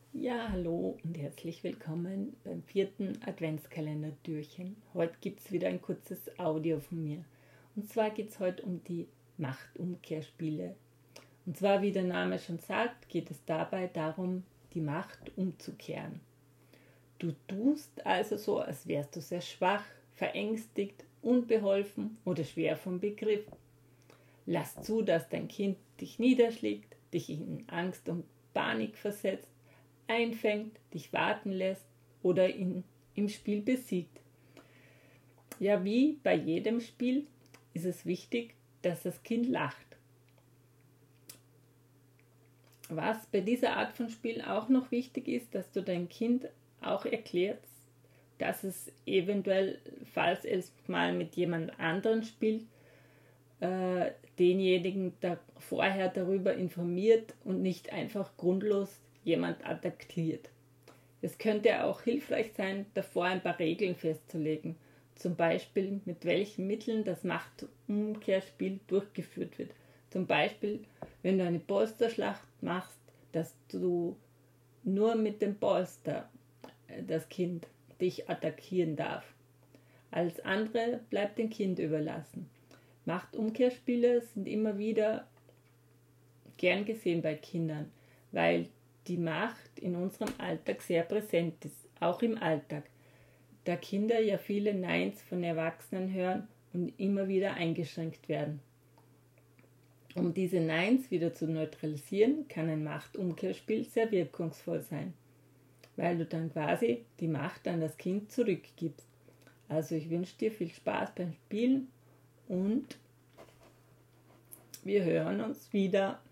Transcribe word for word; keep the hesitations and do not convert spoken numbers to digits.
Ja, hallo und herzlich willkommen beim vierten Adventskalender-Türchen. Heute gibt es wieder ein kurzes Audio von mir. Und zwar geht es heute um die Machtumkehrspiele. Und zwar, wie der Name schon sagt, geht es dabei darum, die Macht umzukehren. Du tust also so, als wärst du sehr schwach, verängstigt, unbeholfen oder schwer vom Begriff. Lass zu, dass dein Kind dich niederschlägt, dich in Angst und Panik versetzt, einfängt, dich warten lässt oder ihn im Spiel besiegt. Ja, wie bei jedem Spiel ist es wichtig, dass das Kind lacht. Was bei dieser Art von Spiel auch noch wichtig ist, dass du dein Kind auch erklärst, dass es eventuell, falls es mal mit jemand anderen spielt, äh, denjenigen da vorher darüber informiert und nicht einfach grundlos jemand attackiert. Es könnte auch hilfreich sein, davor ein paar Regeln festzulegen, zum Beispiel mit welchen Mitteln das Machtumkehrspiel durchgeführt wird. Zum Beispiel, wenn du eine Polsterschlacht machst, dass du nur mit dem Polster das Kind dich attackieren darf. Alles andere bleibt dem Kind überlassen. Machtumkehrspiele sind immer wieder gern gesehen bei Kindern, weil die Macht in unserem Alltag sehr präsent ist, auch im Alltag, da Kinder ja viele Neins von Erwachsenen hören und immer wieder eingeschränkt werden. Um diese Neins wieder zu neutralisieren, kann ein Machtumkehrspiel sehr wirkungsvoll sein, weil du dann quasi die Macht an das Kind zurückgibst. Also ich wünsche dir viel Spaß beim Spielen und wir hören uns wieder.